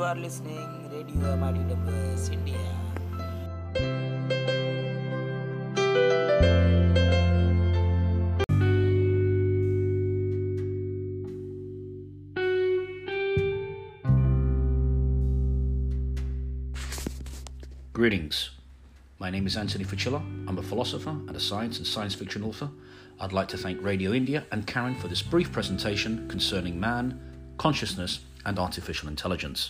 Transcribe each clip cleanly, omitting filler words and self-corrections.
are listening Radio MIDWS India. Greetings. My name is Anthony Fucilla. I'm a philosopher and a science and science fiction author. I'd like to thank Radio India and Karen for this brief presentation concerning man, consciousness, and artificial intelligence.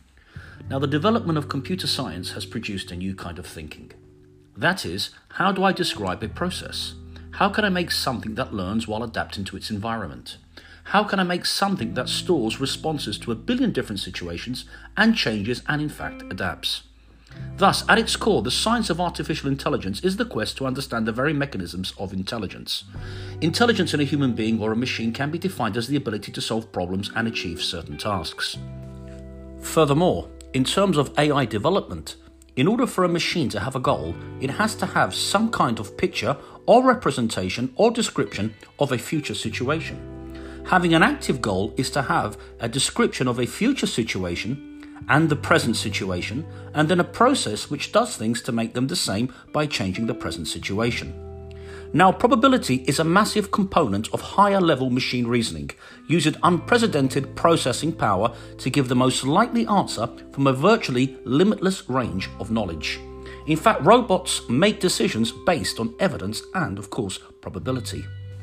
Now, the development of computer science has produced a new kind of thinking. That is, how do I describe a process? How can I make something that learns while adapting to its environment? How can I make something that stores responses to a billion different situations and changes and in fact adapts? Thus, at its core, the science of artificial intelligence is the quest to understand the very mechanisms of intelligence. Intelligence in a human being or a machine can be defined as the ability to solve problems and achieve certain tasks. Furthermore, in terms of AI development, in order for a machine to have a goal, it has to have some kind of picture or representation or description of a future situation. Having an active goal is to have a description of a future situation and the present situation, and then a process which does things to make them the same by changing the present situation. Now, probability is a massive component of higher level machine reasoning, using unprecedented processing power to give the most likely answer from a virtually limitless range of knowledge. In fact, robots make decisions based on evidence and, of course, probability.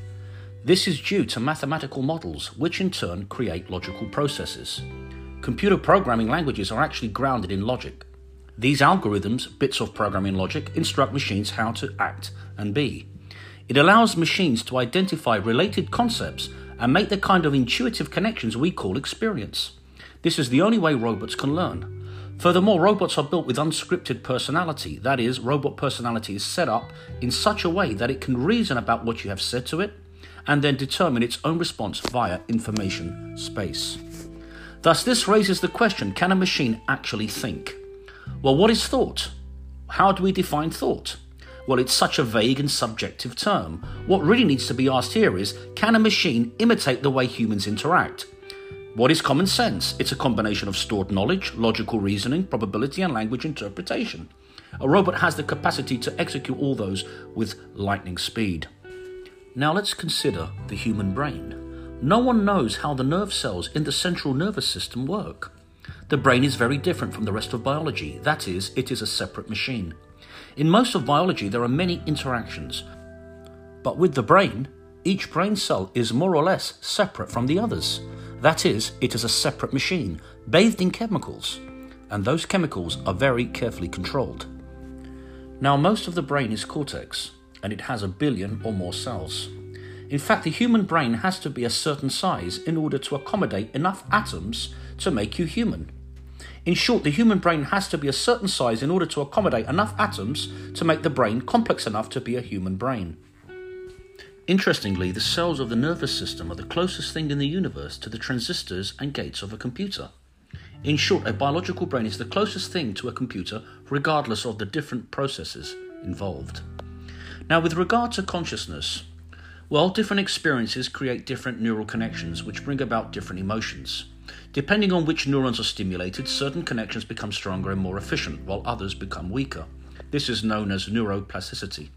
This is due to mathematical models, which in turn create logical processes. Computer programming languages are actually grounded in logic. These algorithms, bits of programming logic, instruct machines how to act and be. It allows machines to identify related concepts and make the kind of intuitive connections we call experience. This is the only way robots can learn. Furthermore, robots are built with unscripted personality. That is, robot personality is set up in such a way that it can reason about what you have said to it and then determine its own response via information space. Thus, this raises the question, can a machine actually think? Well, what is thought? How do we define thought? Well, it's such a vague and subjective term. What really needs to be asked here is, can a machine imitate the way humans interact? What is common sense? It's a combination of stored knowledge, logical reasoning, probability, and language interpretation. A robot has the capacity to execute all those with lightning speed. Now let's consider the human brain. No one knows how the nerve cells in the central nervous system work. The brain is very different from the rest of biology. That is, it is a separate machine. In most of biology, there are many interactions. But with the brain, each brain cell is more or less separate from the others. That is, it is a separate machine, bathed in chemicals. And those chemicals are very carefully controlled. Now, most of the brain is cortex, and it has 1 billion or more cells. In fact, the human brain has to be a certain size in order to accommodate enough atoms to make you human. In short, the human brain has to be a certain size in order to accommodate enough atoms to make the brain complex enough to be a human brain. Interestingly, the cells of the nervous system are the closest thing in the universe to the transistors and gates of a computer. In short, a biological brain is the closest thing to a computer, regardless of the different processes involved. Now, with regard to consciousness, well, different experiences create different neural connections which bring about different emotions. Depending on which neurons are stimulated, certain connections become stronger and more efficient, while others become weaker. This is known as neuroplasticity.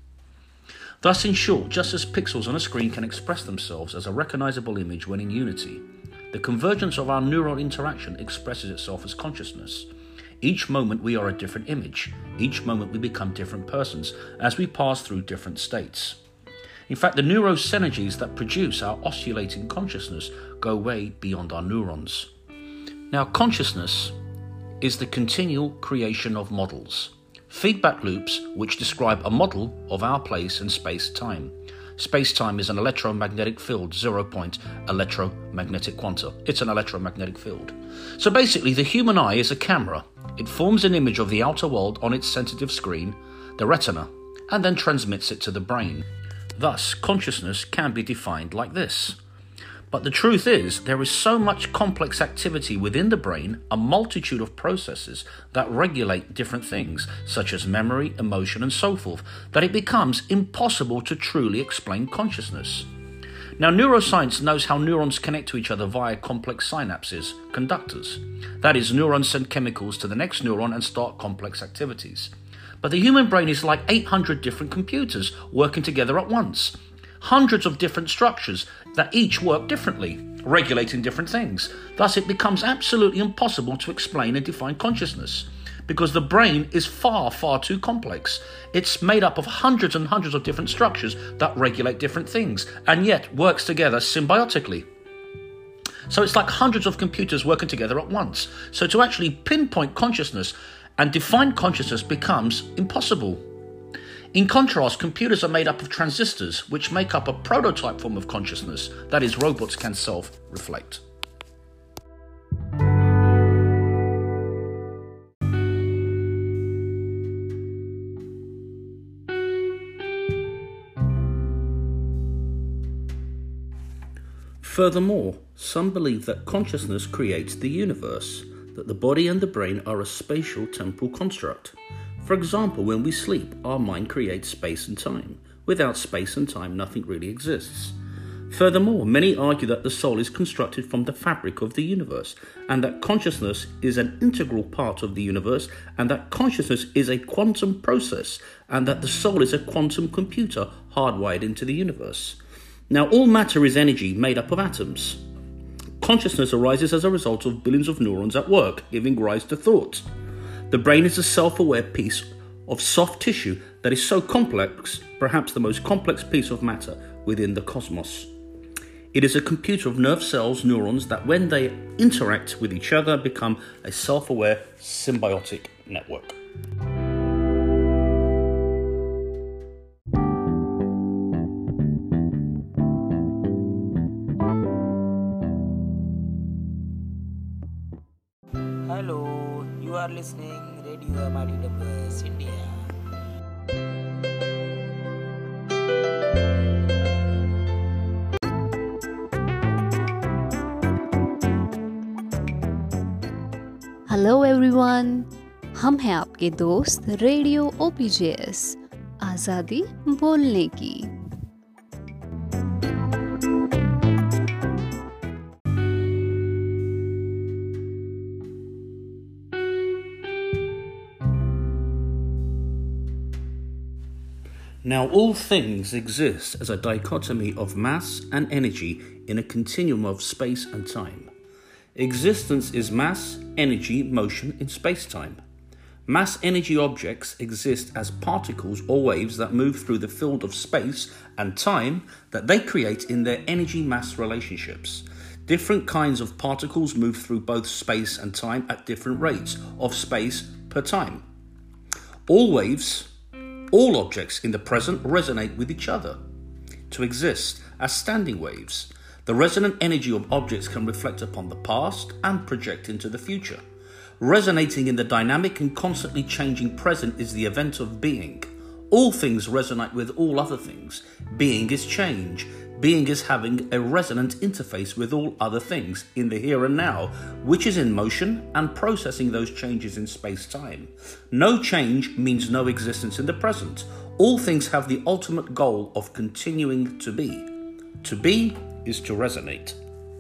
Thus, in short, just as pixels on a screen can express themselves as a recognizable image when in unity, the convergence of our neural interaction expresses itself as consciousness. Each moment we are a different image. Each moment we become different persons as we pass through different states. In fact, the neurosynergies that produce our oscillating consciousness go way beyond our neurons. Now, consciousness is the continual creation of models, feedback loops which describe a model of our place in space-time. Space-time is an electromagnetic field, 0-point electromagnetic quanta. It's an electromagnetic field. So basically, the human eye is a camera. It forms an image of the outer world on its sensitive screen, the retina, and then transmits it to the brain. Thus, consciousness can be defined like this. But the truth is, there is so much complex activity within the brain, a multitude of processes that regulate different things, such as memory, emotion, and so forth, that it becomes impossible to truly explain consciousness. Now, neuroscience knows how neurons connect to each other via complex synapses, conductors. That is, neurons send chemicals to the next neuron and start complex activities. But the human brain is like 800 different computers working together at once. Hundreds of different structures that each work differently, regulating different things. Thus, it becomes absolutely impossible to explain and define consciousness, because the brain is far, far too complex. It's made up of hundreds and hundreds of different structures that regulate different things, and yet works together symbiotically. So it's like hundreds of computers working together at once. So to actually pinpoint consciousness and define consciousness becomes impossible. In contrast, computers are made up of transistors, which make up a prototype form of consciousness. That is, robots can self-reflect. Furthermore, some believe that consciousness creates the universe, that the body and the brain are a spatial temporal construct. For example, when we sleep, our mind creates space and time. Without space and time, nothing really exists. Furthermore, many argue that the soul is constructed from the fabric of the universe, and that consciousness is an integral part of the universe, and that consciousness is a quantum process, and that the soul is a quantum computer hardwired into the universe. Now, all matter is energy made up of atoms. Consciousness arises as a result of billions of neurons at work, giving rise to thought. The brain is a self-aware piece of soft tissue that is so complex, perhaps the most complex piece of matter within the cosmos. It is a computer of nerve cells, neurons, that when they interact with each other become a self-aware symbiotic network. Hello, you are listening Radio MIDWS India. Hello everyone, हम हैं आपके दोस्त radio OPJS, आज़ादी बोलने की। Now, all things exist as a dichotomy of mass and energy in a continuum of space and time. Existence is mass, energy, motion in space-time. Mass-energy objects exist as particles or waves that move through the field of space and time that they create in their energy-mass relationships. Different kinds of particles move through both space and time at different rates of space per time. All objects in the present resonate with each other to exist as standing waves. The resonant energy of objects can reflect upon the past and project into the future. Resonating in the dynamic and constantly changing present is the event of being. All things resonate with all other things. Being is change. Being is having a resonant interface with all other things in the here and now, which is in motion and processing those changes in space-time. No change means no existence in the present. All things have the ultimate goal of continuing to be. To be is to resonate.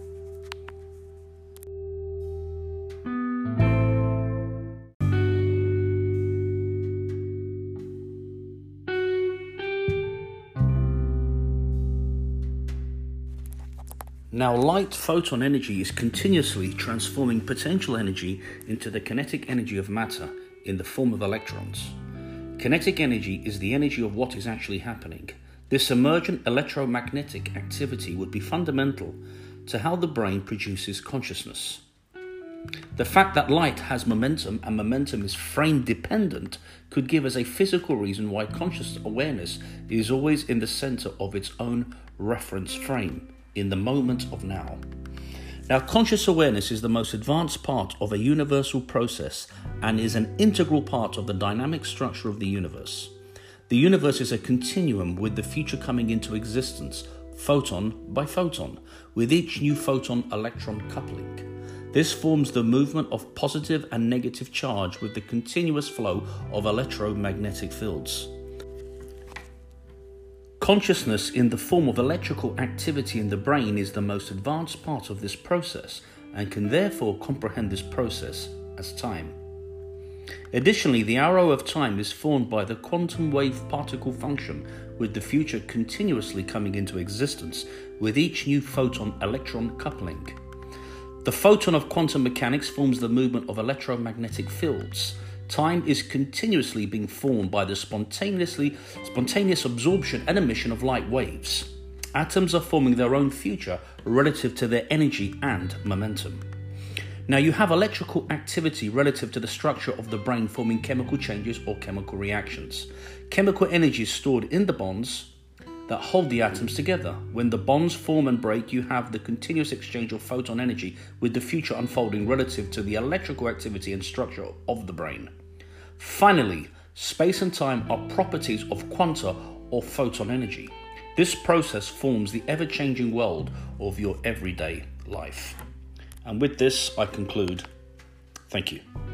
Now, light photon energy is continuously transforming potential energy into the kinetic energy of matter in the form of electrons. Kinetic energy is the energy of what is actually happening. This emergent electromagnetic activity would be fundamental to how the brain produces consciousness. The fact that light has momentum and momentum is frame dependent could give us a physical reason why conscious awareness is always in the center of its own reference frame, in the moment of now. Now, conscious awareness is the most advanced part of a universal process and is an integral part of the dynamic structure of the universe. The universe is a continuum with the future coming into existence, photon by photon, with each new photon-electron coupling. This forms the movement of positive and negative charge with the continuous flow of electromagnetic fields. Consciousness in the form of electrical activity in the brain is the most advanced part of this process and can therefore comprehend this process as time. Additionally, the arrow of time is formed by the quantum wave particle function, with the future continuously coming into existence with each new photon-electron coupling. The photon of quantum mechanics forms the movement of electromagnetic fields. Time is continuously being formed by the spontaneous absorption and emission of light waves. Atoms are forming their own future relative to their energy and momentum. Now you have electrical activity relative to the structure of the brain forming chemical changes or chemical reactions. Chemical energy is stored in the bonds that hold the atoms together. When the bonds form and break, you have the continuous exchange of photon energy, with the future unfolding relative to the electrical activity and structure of the brain. Finally, space and time are properties of quanta or photon energy. This process forms the ever-changing world of your everyday life. And with this, I conclude. Thank you.